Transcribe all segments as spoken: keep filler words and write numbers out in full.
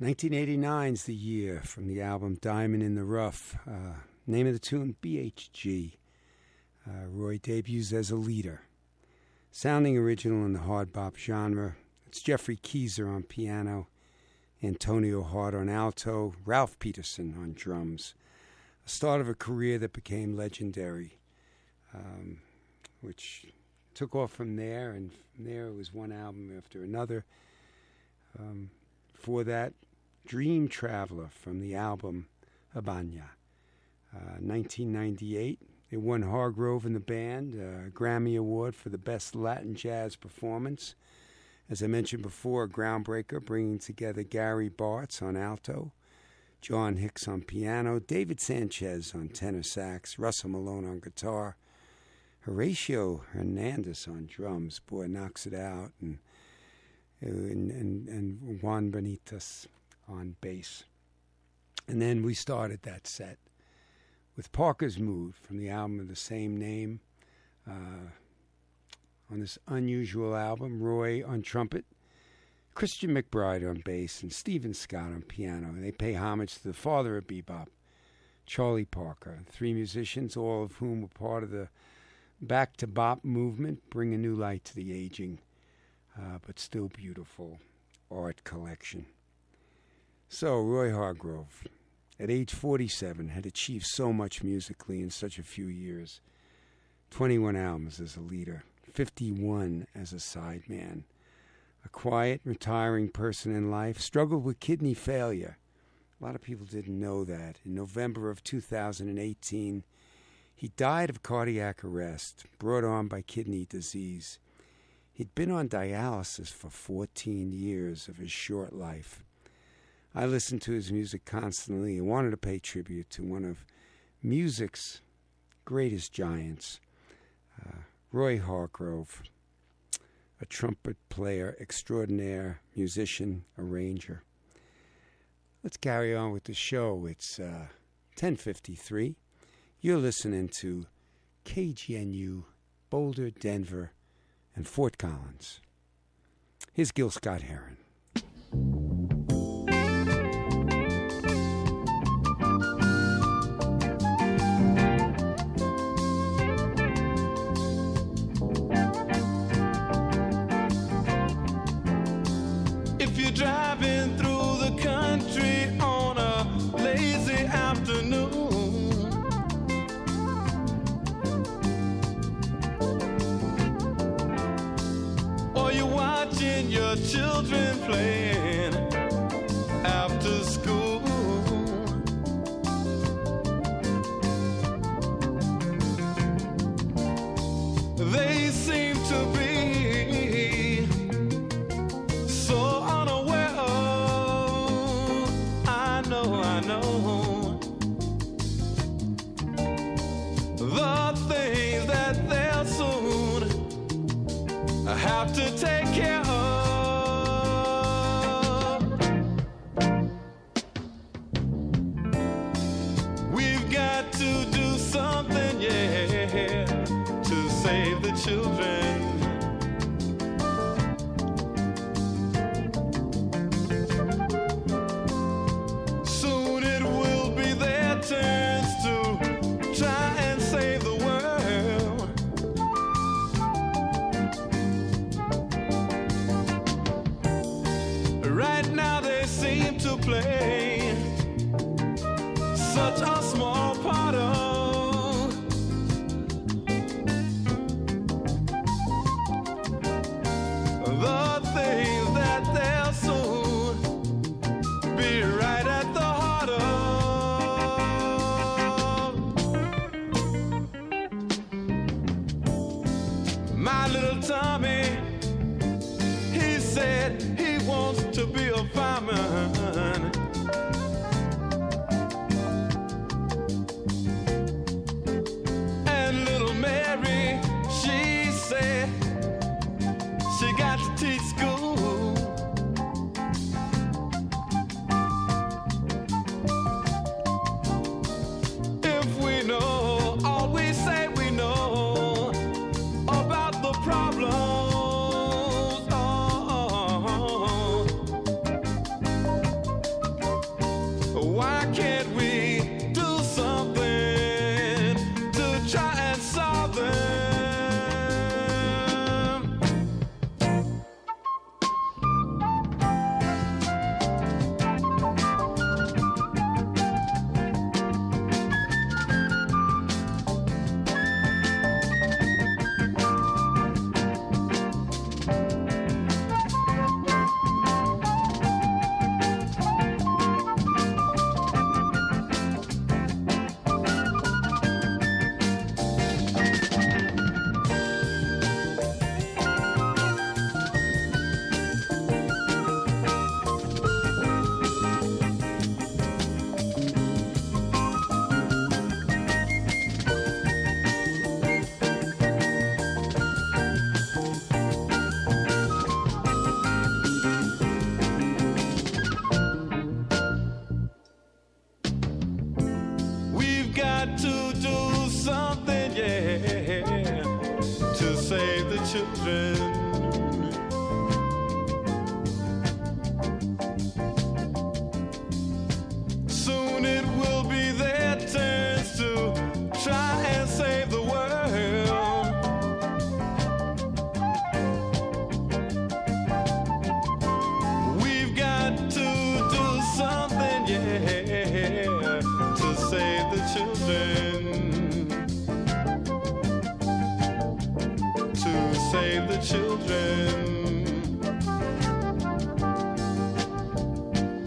nineteen eighty-nine's the year from the album Diamond in the Rough. Uh, name of the tune, B H G. Uh, Roy debuts as a leader. Sounding original in the hard bop genre. It's Jeffrey Keyser on piano, Antonio Hart on alto, Ralph Peterson on drums. The start of a career that became legendary, um, which took off from there, and from there it was one album after another. Um, before that, Dream Traveler from the album Habana. Uh, nineteen ninety-eight, they won Hargrove and the band a Grammy Award for the Best Latin Jazz Performance. As I mentioned before, a groundbreaker, bringing together Gary Bartz on alto, John Hicks on piano, David Sanchez on tenor sax, Russell Malone on guitar, Horatio Hernandez on drums. Boy, knocks it out. And and, and, and Juan Benitez on bass. And then we started that set with Parker's Mood from the album of the same name. Uh, on this unusual album, Roy on trumpet, Christian McBride on bass, and Stephen Scott on piano. And they pay homage to the father of bebop, Charlie Parker. Three musicians, all of whom were part of the Back to Bop movement, bring a new light to the aging, uh, but still beautiful art collection. So, Roy Hargrove, at age forty-seven, had achieved so much musically in such a few years. twenty-one albums as a leader, fifty-one as a sideman. A quiet, retiring person in life, struggled with kidney failure. A lot of people didn't know that. In November of two thousand eighteen, he died of cardiac arrest, brought on by kidney disease. He'd been on dialysis for fourteen years of his short life. I listened to his music constantly and wanted to pay tribute to one of music's greatest giants, uh, Roy Hargrove, a trumpet player extraordinaire, musician, arranger. Let's carry on with the show. It's uh, ten fifty-three. You're listening to K G N U, Boulder, Denver, and Fort Collins. Here's Gil Scott-Heron. If you're driving through the country on a lazy afternoon, or you're watching your children playing after school, they seem to be so unaware of, I know, I know, the things that they'll soon have to take care of.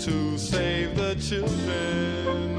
to save the children.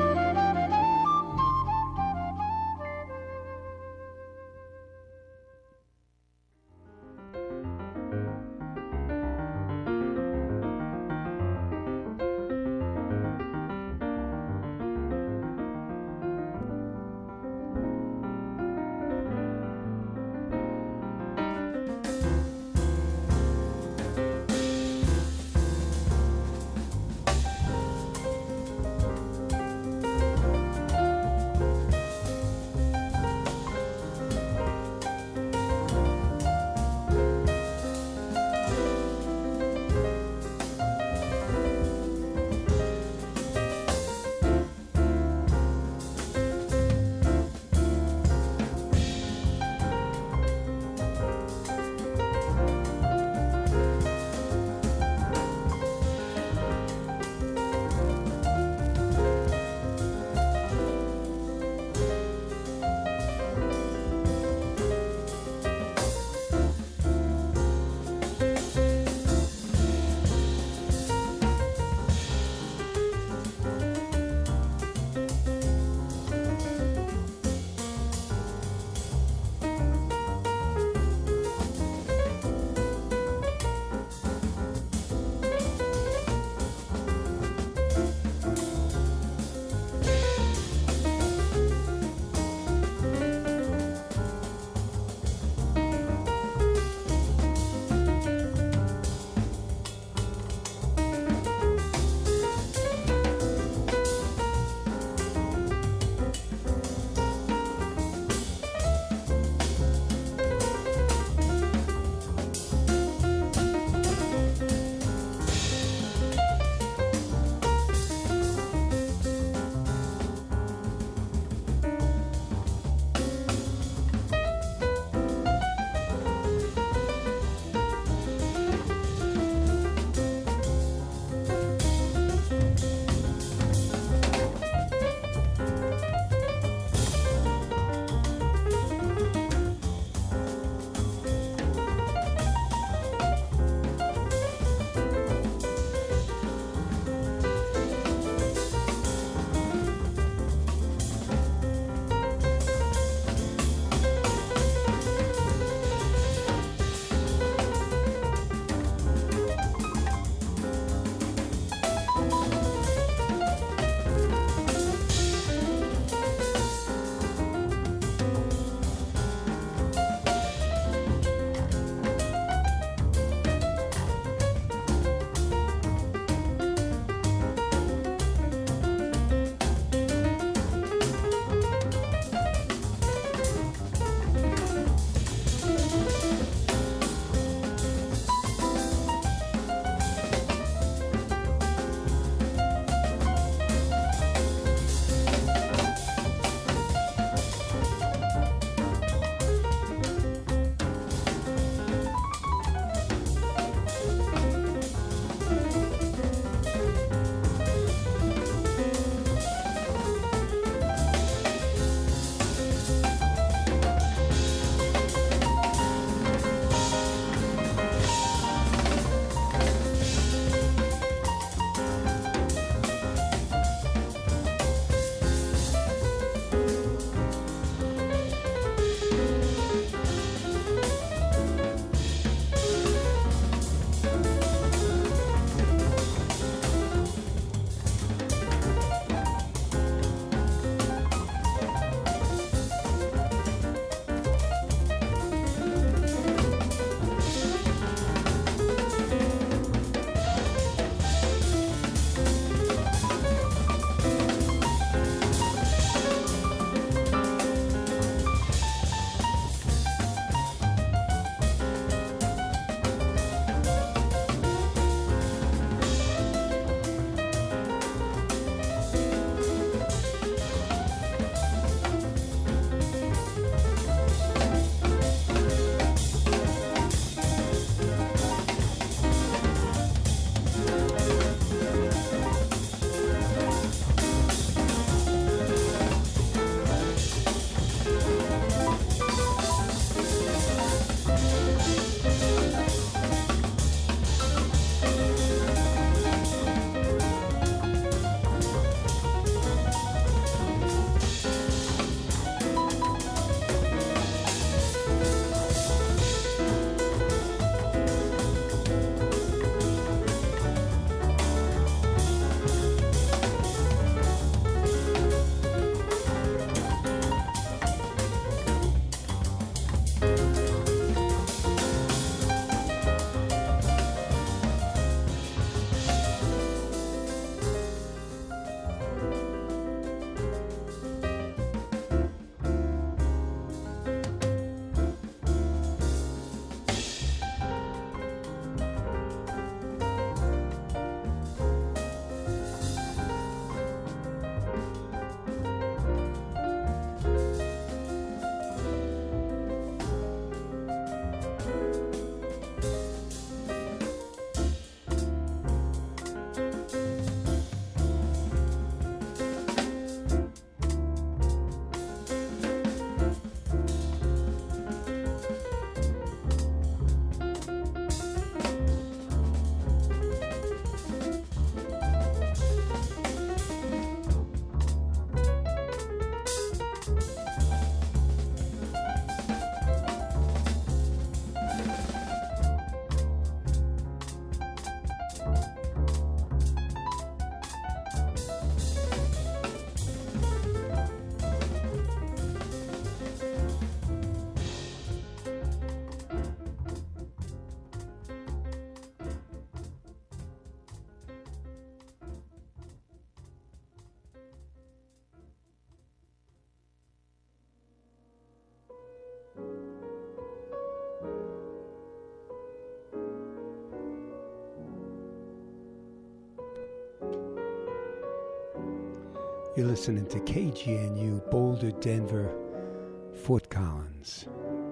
You're listening to K G N U, Boulder, Denver, Fort Collins.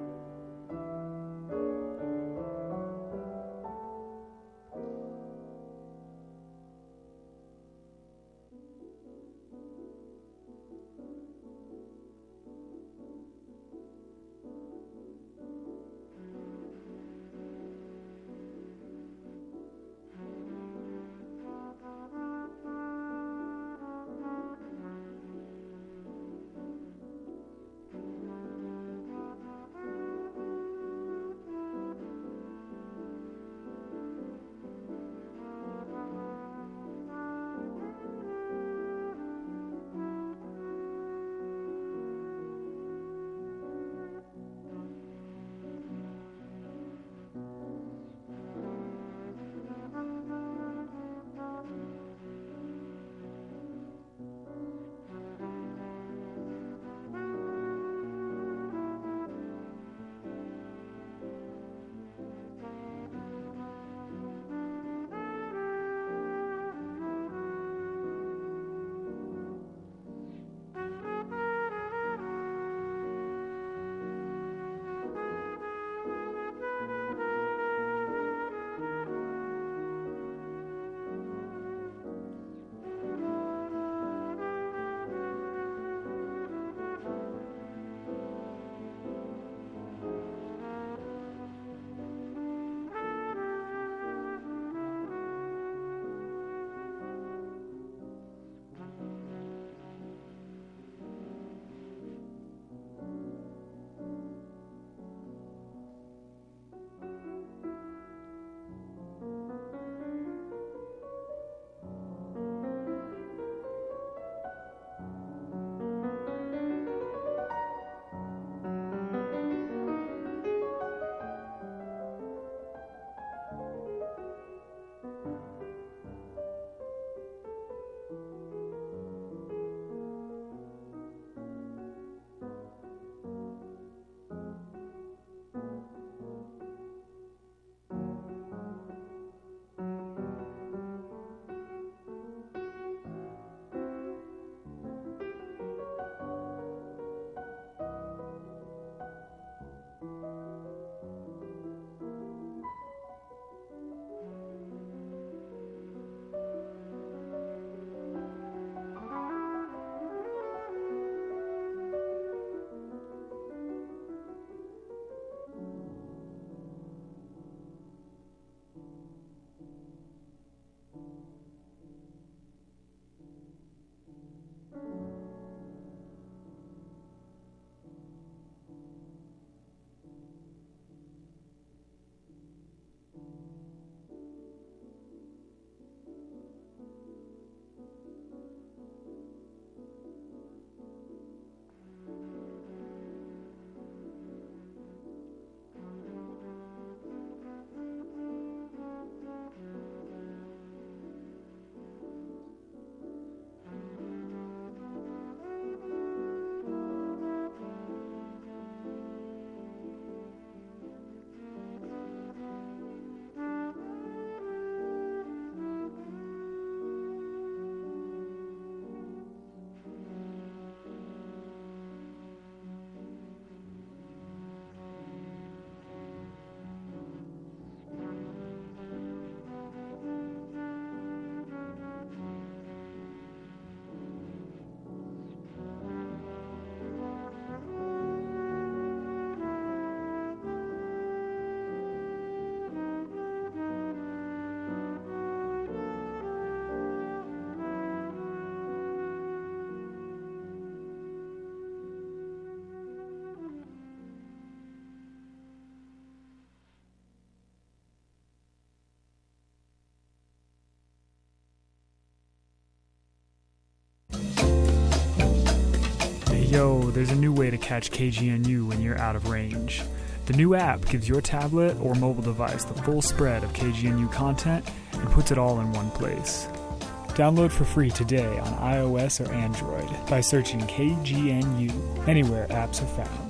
Yo, there's a new way to catch K G N U when you're out of range. The new app gives your tablet or mobile device the full spread of K G N U content and puts it all in one place. Download for free today on iOS or Android by searching K G N U anywhere apps are found.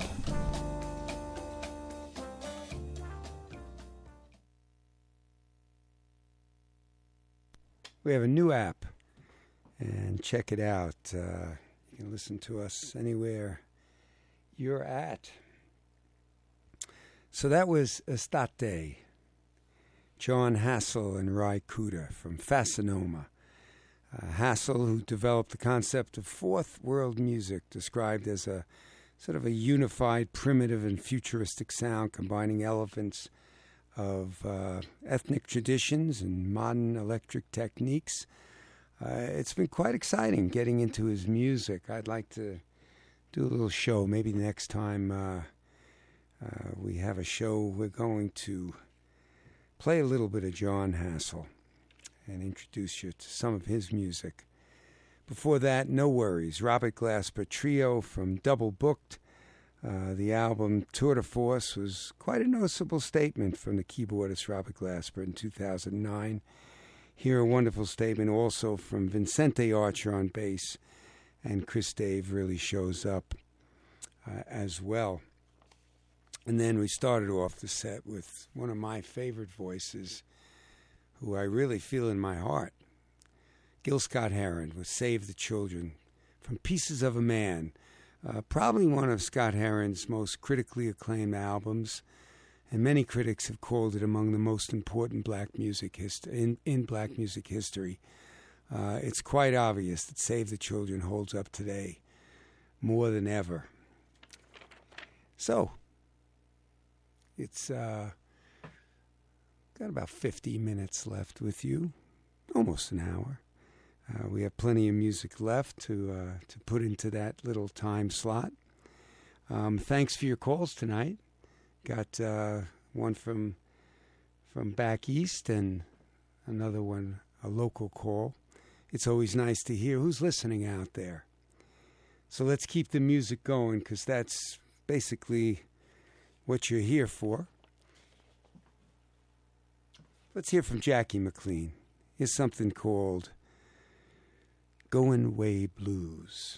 We have a new app. And check it out. Uh, you can listen to us anywhere you're at. So that was Estate, John Hassel and Ry Cooder from Fascinoma. Uh, Hassel, who developed the concept of fourth world music, described as a sort of a unified, primitive, and futuristic sound combining elements of uh, ethnic traditions and modern electric techniques. Uh, it's been quite exciting getting into his music. I'd like to do a little show. Maybe next time uh, uh, we have a show, we're going to play a little bit of John Hassel and introduce you to some of his music. Before that, No Worries, Robert Glasper Trio from Double Booked. Uh, the album Tour de Force was quite a noticeable statement from the keyboardist Robert Glasper in two thousand nine. Here a wonderful statement also from Vincente Archer on bass, and Chris Dave really shows up uh, as well. And then we started off the set with one of my favorite voices, who I really feel in my heart, Gil Scott-Heron with Save the Children from Pieces of a Man, uh, probably one of Scott-Heron's most critically acclaimed albums, and many critics have called it among the most important black music hist- in, in black music history. Uh, it's quite obvious that Save the Children holds up today more than ever. So, it's uh, got about fifty minutes left with you, almost an hour. Uh, we have plenty of music left to uh, to put into that little time slot. Um, thanks for your calls tonight. Got uh, one from from back east and another one, a local call. It's always nice to hear who's listening out there. So let's keep the music going, because that's basically what you're here for. Let's hear from Jackie McLean. Here's something called Goin' Way Blues.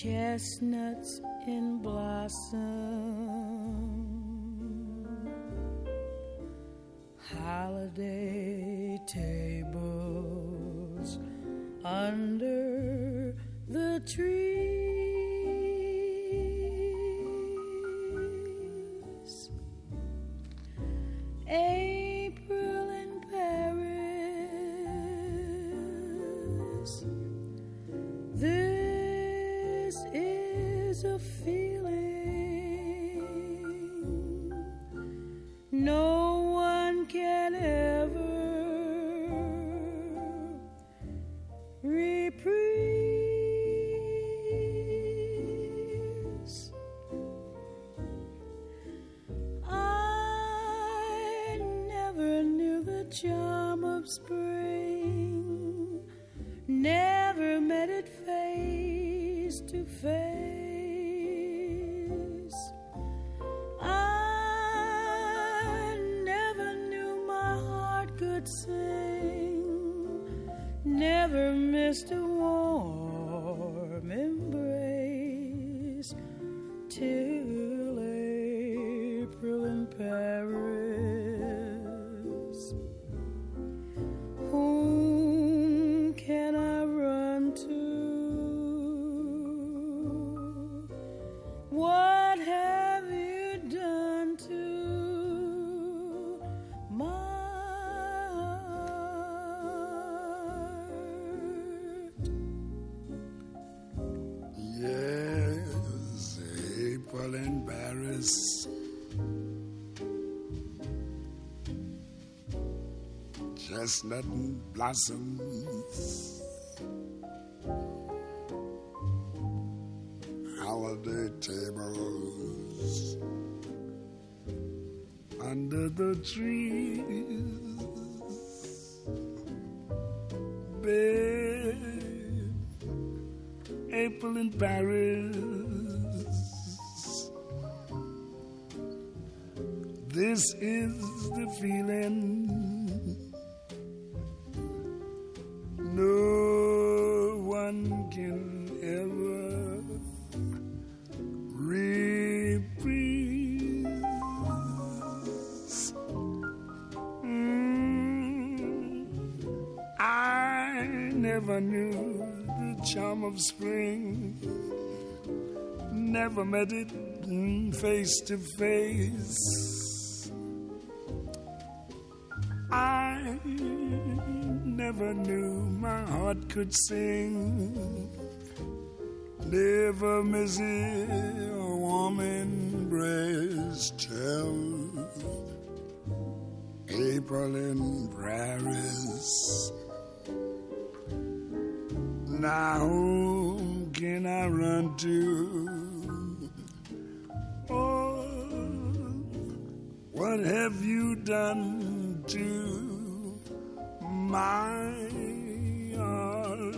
chestnuts in blossom, holiday tables under the trees. April in Paris. This is a feeling no one can ever reprise. I never knew the charm of spring, never met it face to face. I never knew my heart could sing, never missed a warm embrace till April in Paris. Whom can I run to? What have you done to my heart? Yes, April in Paris. Chestnut blossoms, holiday tables under the trees. Babe, April in Paris. This is the feeling no one can ever reprise. Mm, I never knew the charm of spring, never met it face to face. I never knew my heart could sing, never miss a warm embrace till April in Paris. Now whom can I run to? Oh, what have you done to my heart?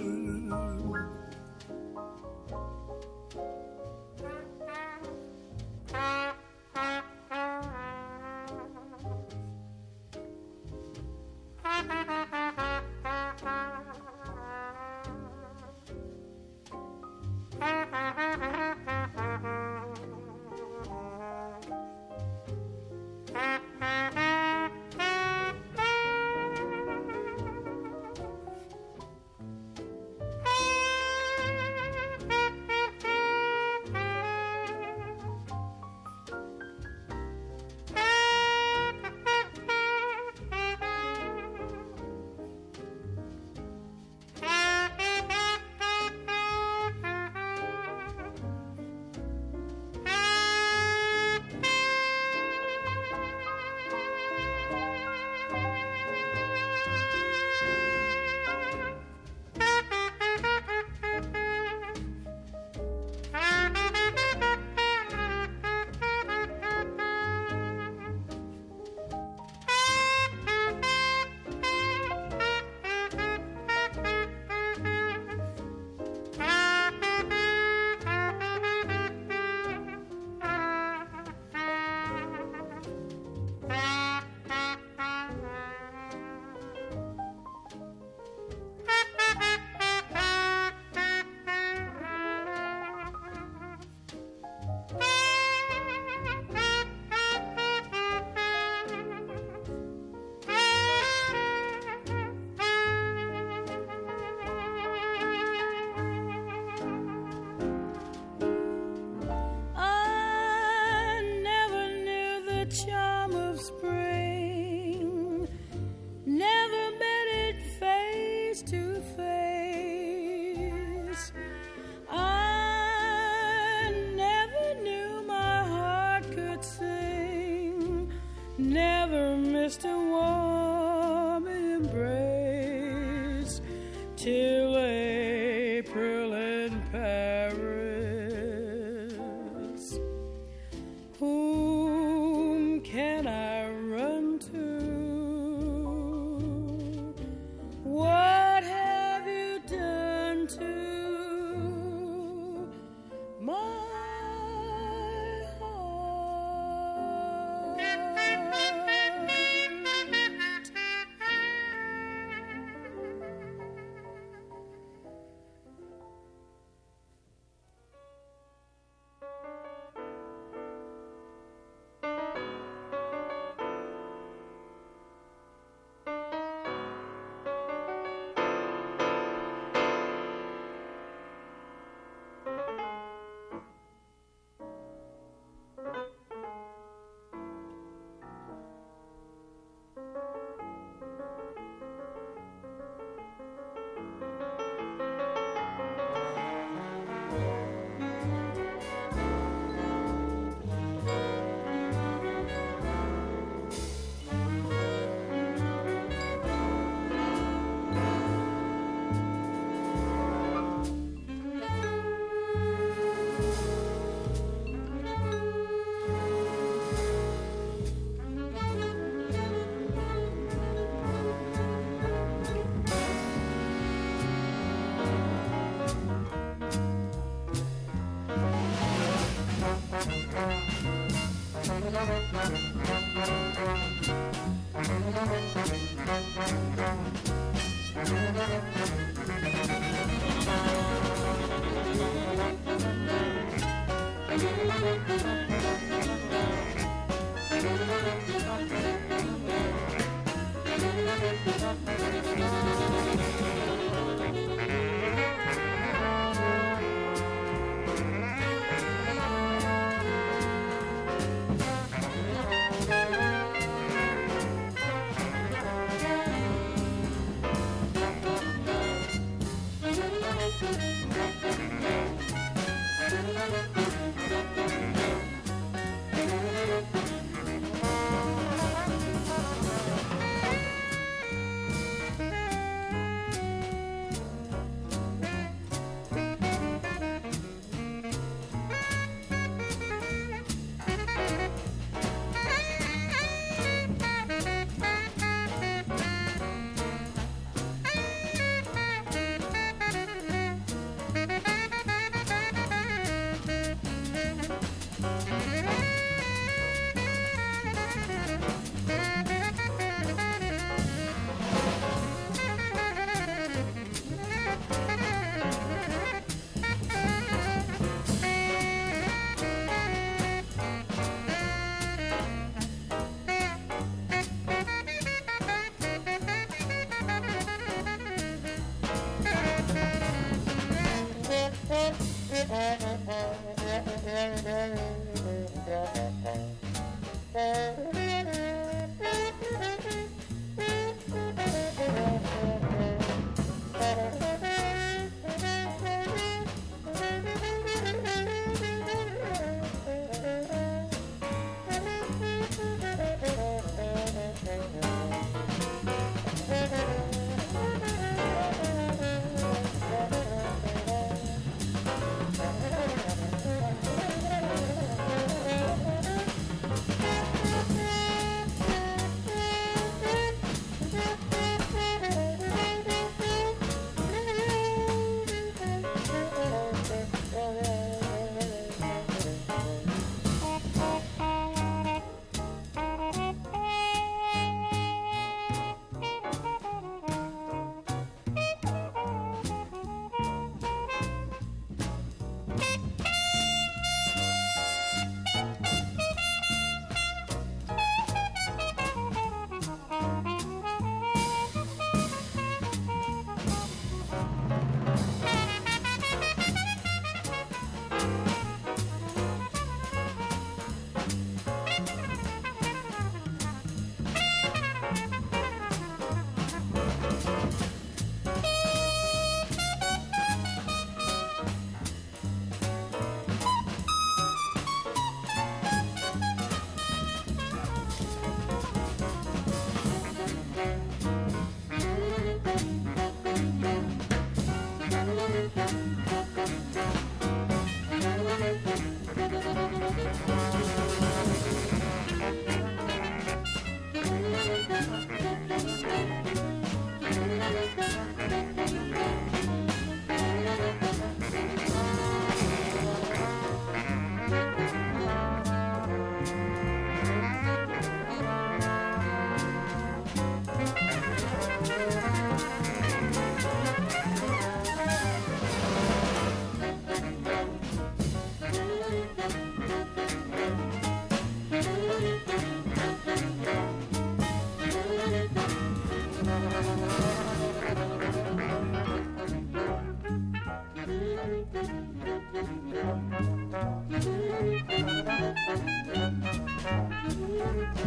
just a warm embrace till April in Paris. Whom can I run to? What have you done to my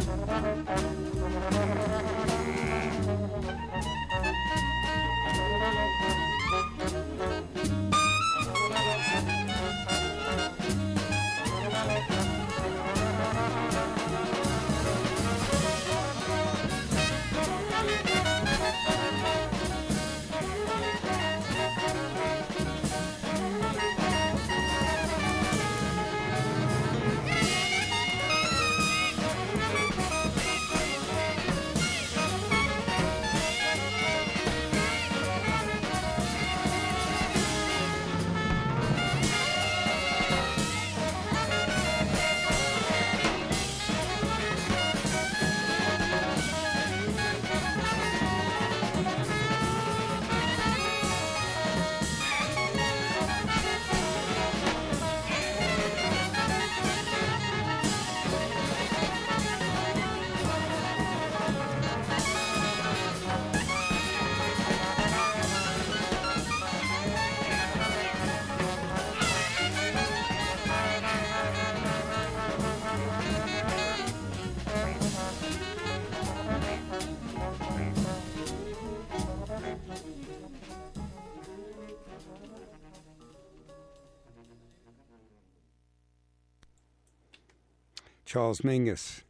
Charles Mingus,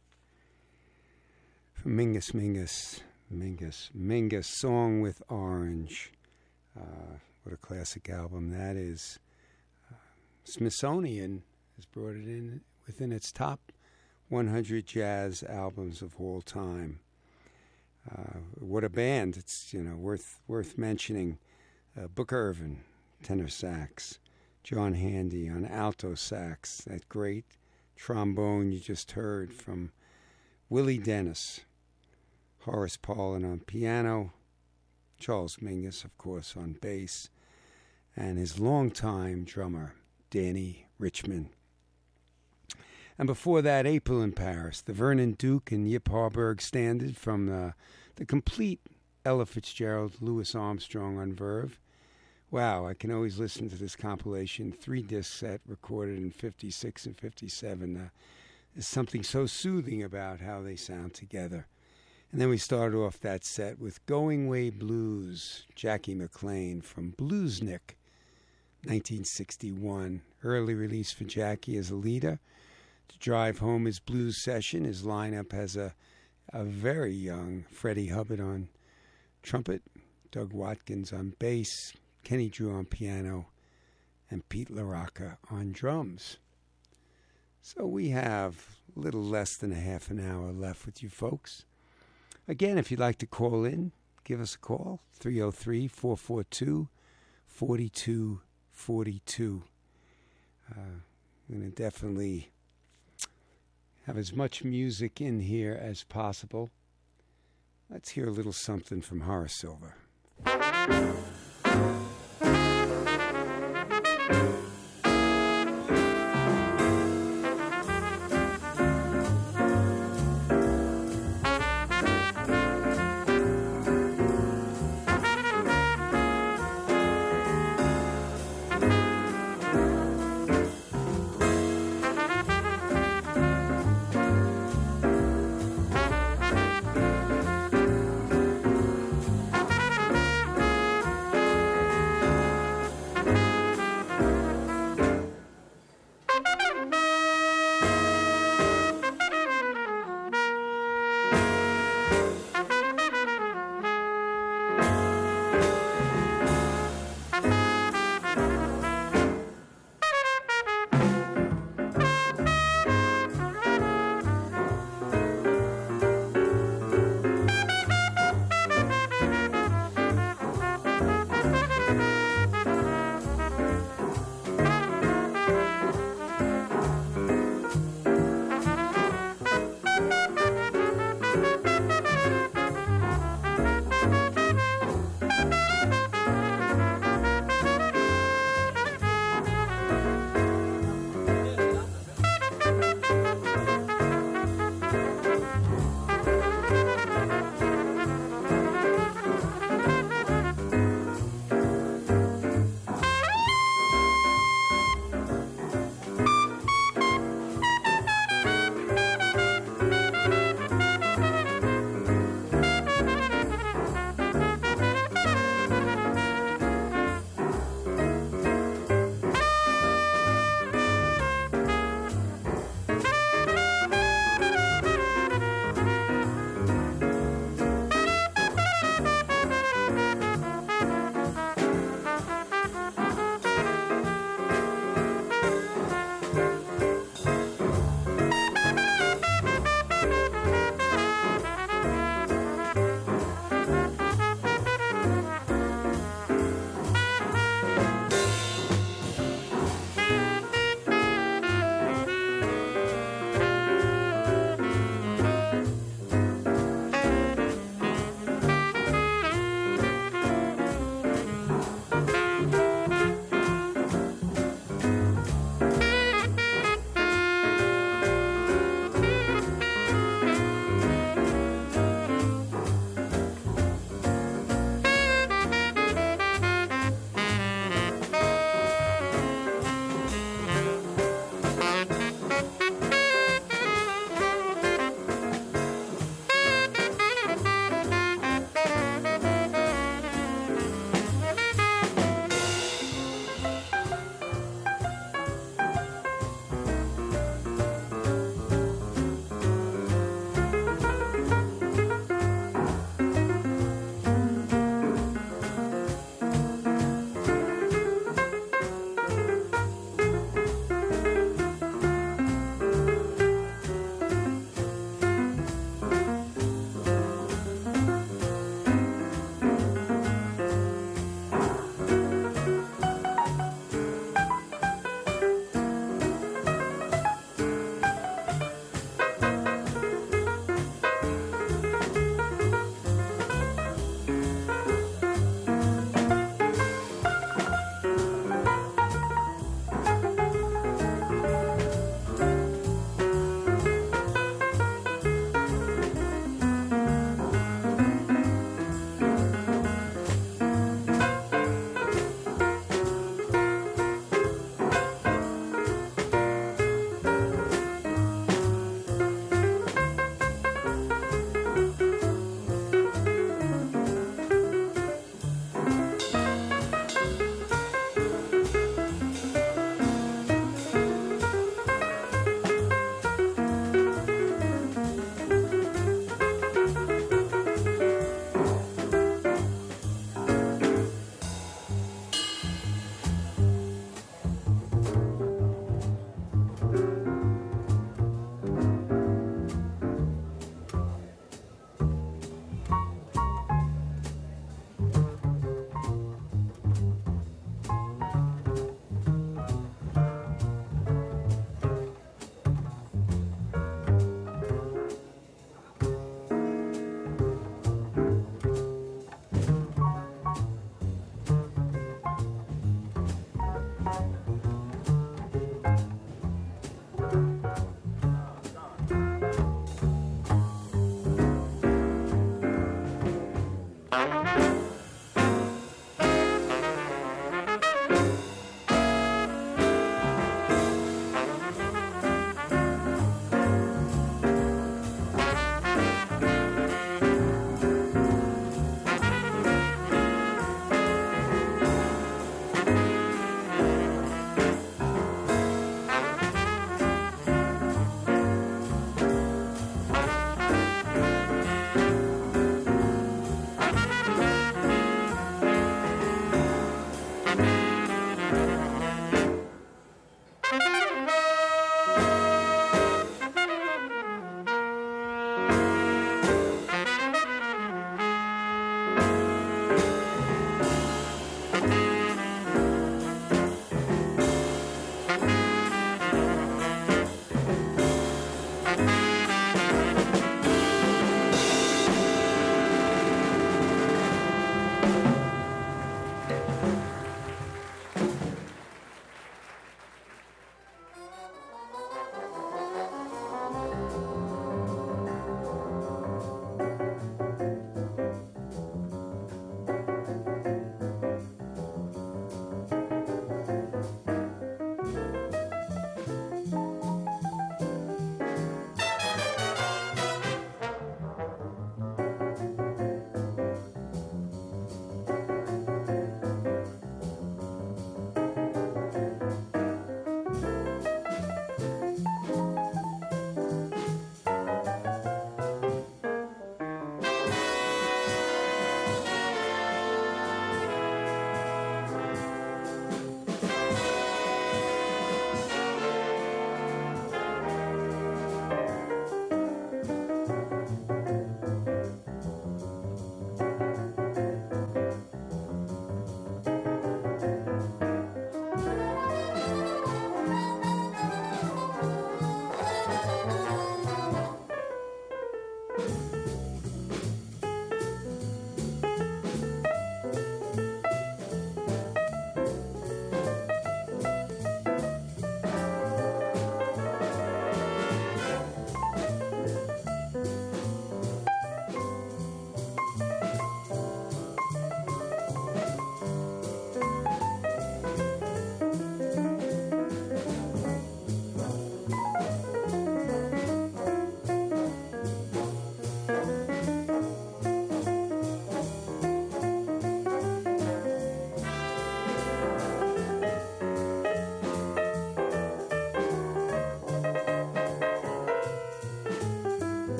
from Mingus, Mingus, Mingus, Mingus, Song with Orange. Uh, what a classic album that is. Uh, Smithsonian has brought it in within its top one hundred jazz albums of all time. Uh, what a band! It's you know worth worth mentioning. Uh, Book Irvin, tenor sax, John Handy on alto sax, that great trombone you just heard from Willie Dennis, Horace Paulin on piano, Charles Mingus, of course, on bass, and his longtime drummer, Danny Richmond. And before that, April in Paris, the Vernon Duke and Yip Harburg Standard from the, the complete Ella Fitzgerald, Louis Armstrong on Verve. Wow, I can always listen to this compilation, three-disc set recorded in fifty-six and fifty-seven. Uh, there's something so soothing about how they sound together. And then we started off that set with Going Way Blues, Jackie McLean from Bluesnik, nineteen sixty-one. Early release for Jackie as a leader. To drive home his blues session, his lineup has a, a very young Freddie Hubbard on trumpet, Doug Watkins on bass, Kenny Drew on piano, and Pete LaRocca on drums. So we have a little less than a half an hour left with you folks. Again, if you'd like to call in, give us a call, three oh three, four four two, four two four two. Uh, I'm going to definitely have as much music in here as possible. Let's hear a little something from Horace Silver.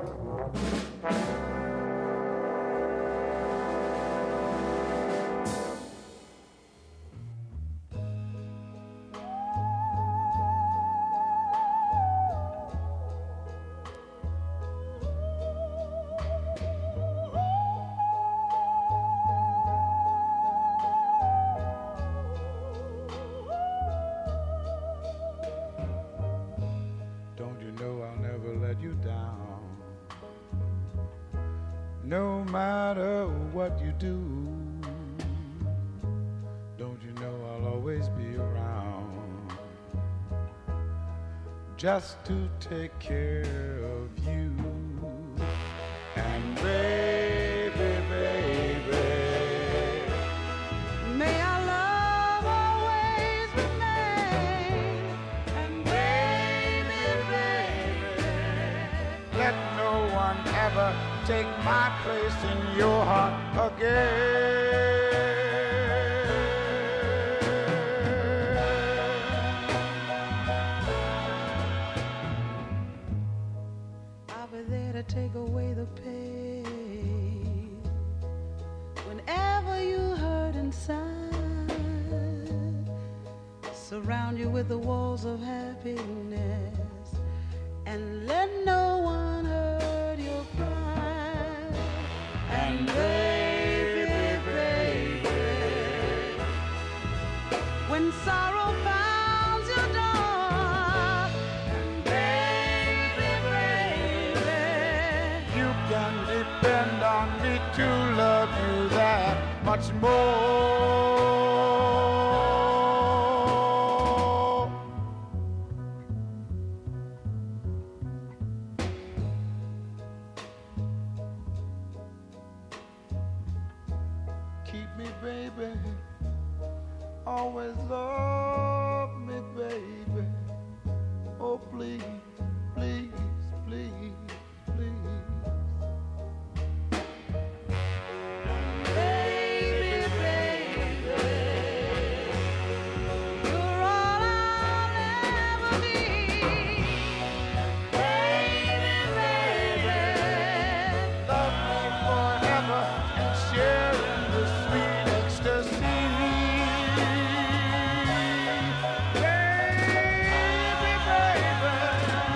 No matter what you do, don't you know I'll always be around just to take care of you. And baby, baby, may our love always remain. And baby, baby, let no one ever take my place in your heart again. I'll be there to take away the pain whenever you hurt inside. Surround you with the walls of happiness and let no one hurt your pride. And baby, baby, when sorrow pounds your door, and baby, baby, You can depend on me to love you that much more. Keep me, baby. Always love me, baby. Oh, please, please, please, please. baby, baby, you're all I'll ever need. Baby, baby, Love me forever and share in the sweet ecstasy. Baby, baby,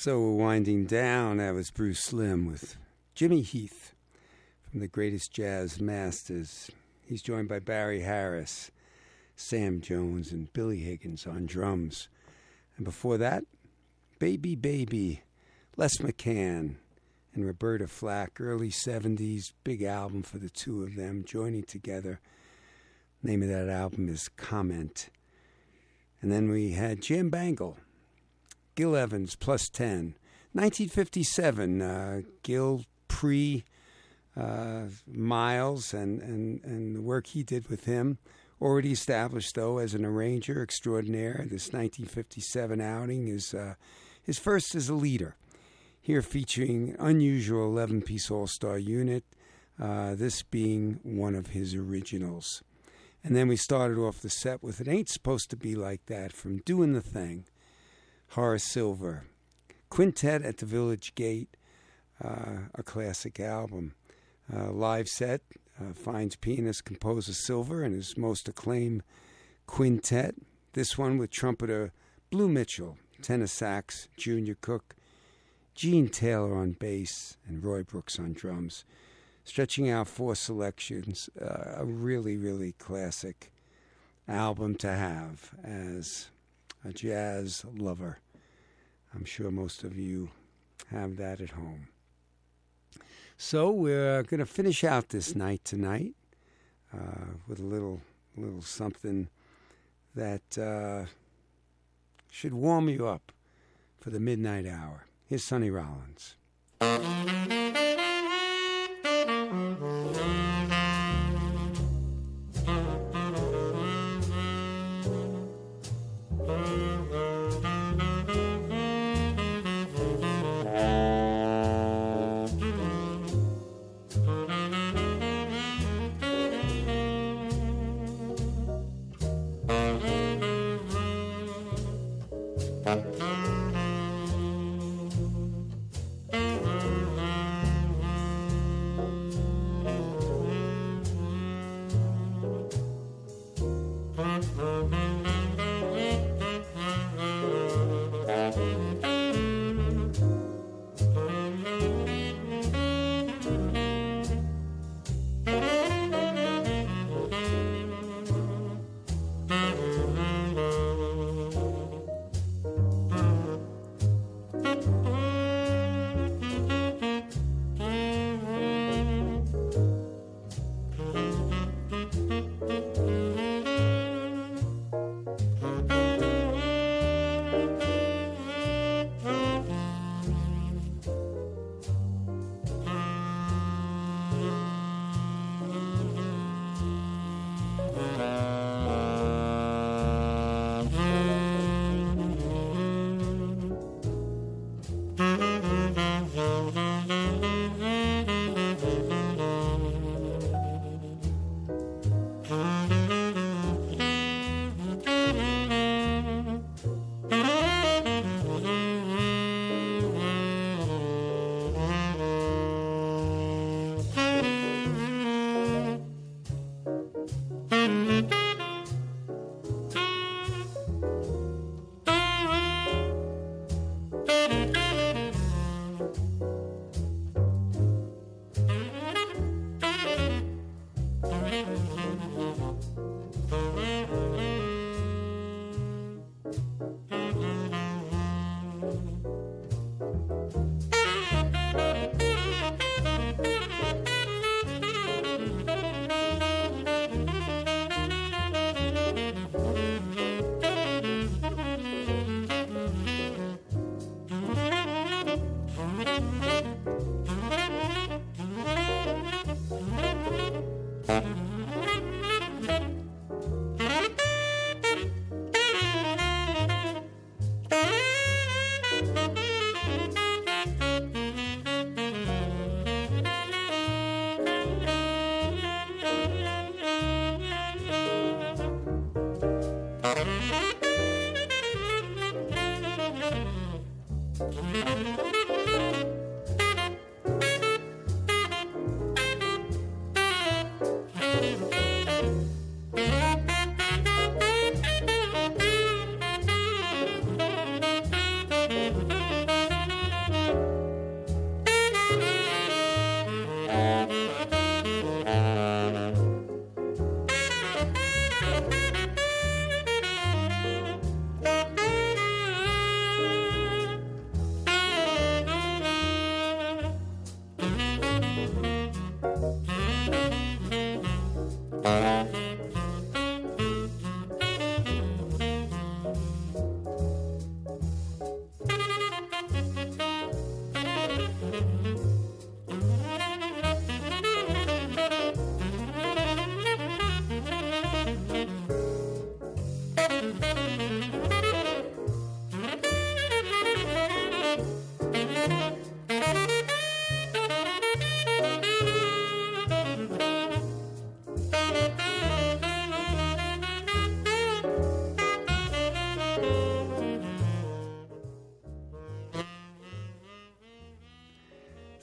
So we're winding down. That was Bruce Slim with Jimmy Heath from the Greatest Jazz Masters. He's joined by Barry Harris, Sam Jones, and Billy Higgins on drums. And before that, Baby Baby, Les McCann and Roberta Flack, early seventies, big album for the two of them joining together. Name of that album is Comment. And then we had Jim Bangle, Gil Evans, Plus ten. nineteen fifty-seven, uh, Gil pre uh, Miles and, and, and the work he did with him. Already established, though, as an arranger extraordinaire. This nineteen fifty-seven outing is uh, his first as a leader. Here featuring unusual eleven-piece all-star unit, uh, this being one of his originals. And then we started off the set with It Ain't Supposed to Be Like That from Doing the Thing. Horace Silver, Quintet at the Village Gate, uh, a classic album. Uh, live set uh, finds pianist composer Silver and his most acclaimed quintet. This one with trumpeter Blue Mitchell, tenor sax Junior Cook, Gene Taylor on bass, and Roy Brooks on drums. Stretching out four selections, uh, a really, really classic album to have as a jazz lover. I'm sure most of you have that at home. So we're going to finish out this night tonight uh, with a little little something that uh, should warm you up for the midnight hour. Here's Sonny Rollins.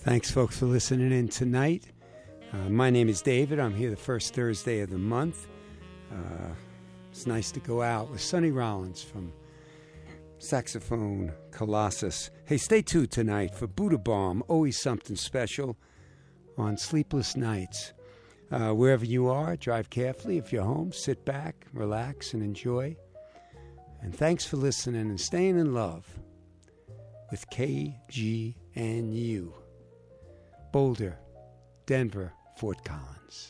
Thanks, folks, for listening in tonight. Uh, my name is David. I'm here the first Thursday of the month. Uh, it's nice to go out with Sonny Rollins from Saxophone Colossus. Hey, stay tuned tonight for Buddha Bomb, always something special on Sleepless Nights. Uh, wherever you are, drive carefully. If you're home, sit back, relax, and enjoy. And thanks for listening and staying in love with K G N U. Boulder, Denver, Fort Collins.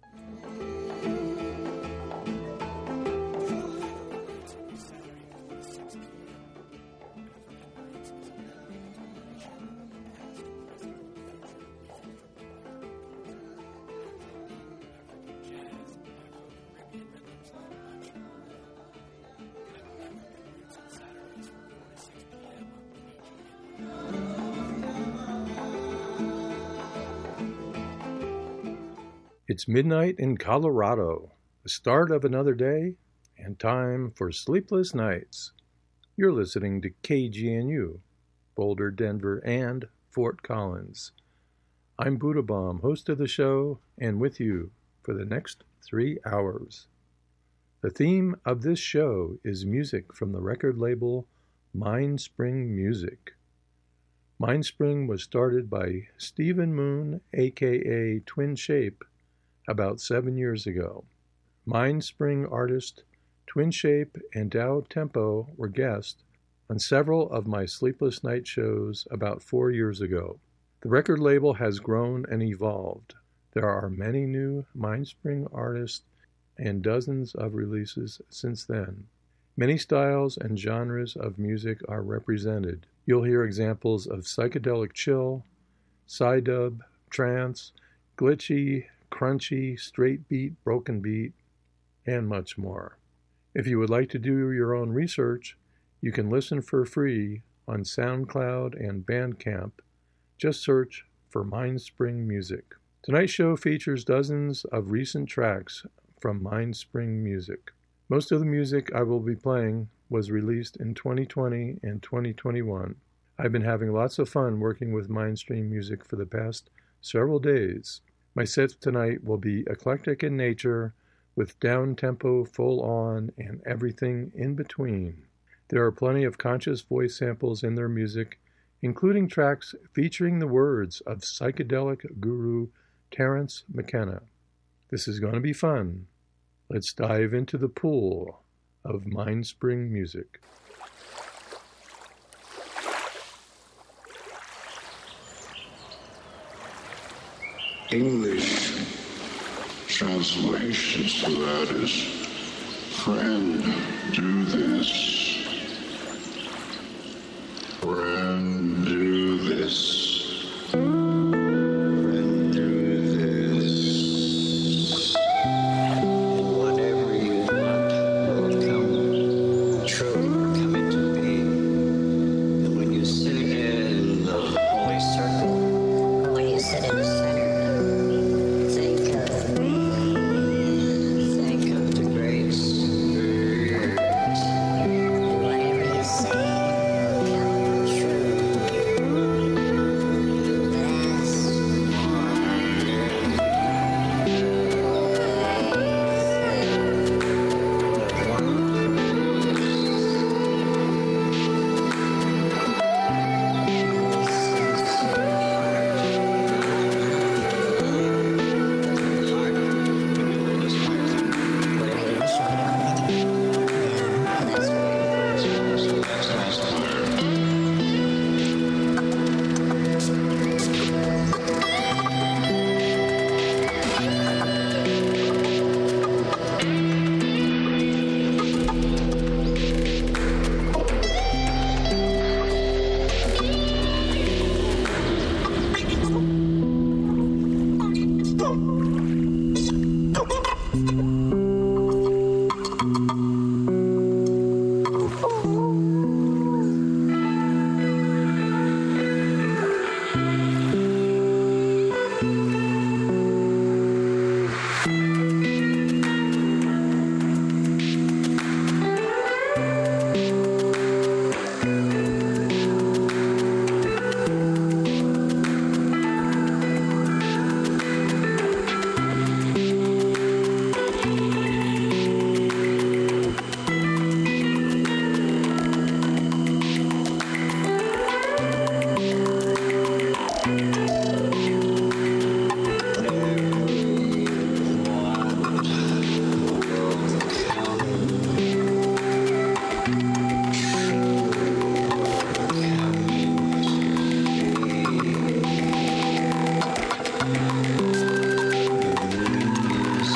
It's midnight in Colorado, the start of another day, and time for Sleepless Nights. You're listening to K G N U, Boulder, Denver, and Fort Collins. I'm Buddha Bomb, host of the show, and with you for the next three hours. The theme of this show is music from the record label Mindspring Music. Mindspring was started by Stephen Moon, aka Twin Shape, about seven years ago. Mindspring artist Twin Shape and Dao Tempo were guests on several of my Sleepless Night shows about four years ago. The record label has grown and evolved. There are many new Mindspring artists and dozens of releases since then. Many styles and genres of music are represented. You'll hear examples of psychedelic chill, psy-dub, trance, glitchy, crunchy, straight beat, broken beat, and much more. If you would like to do your own research, you can listen for free on SoundCloud and Bandcamp. Just search for Mindspring Music. Tonight's show features dozens of recent tracks from Mindspring Music. Most of the music I will be playing was released in twenty twenty and twenty twenty-one. I've been having lots of fun working with Mindspring Music for the past several days. My sets tonight will be eclectic in nature, with down-tempo, full-on, and everything in between. There are plenty of conscious voice samples in their music, including tracks featuring the words of psychedelic guru Terence McKenna. This is going to be fun. Let's dive into the pool of Mindspring Music. English translations to that is, friend, do this. Friend, do this. Friend, do this. And whatever you want will come true, come into being. And when you sit in the holy circle, when you sit in the center, this.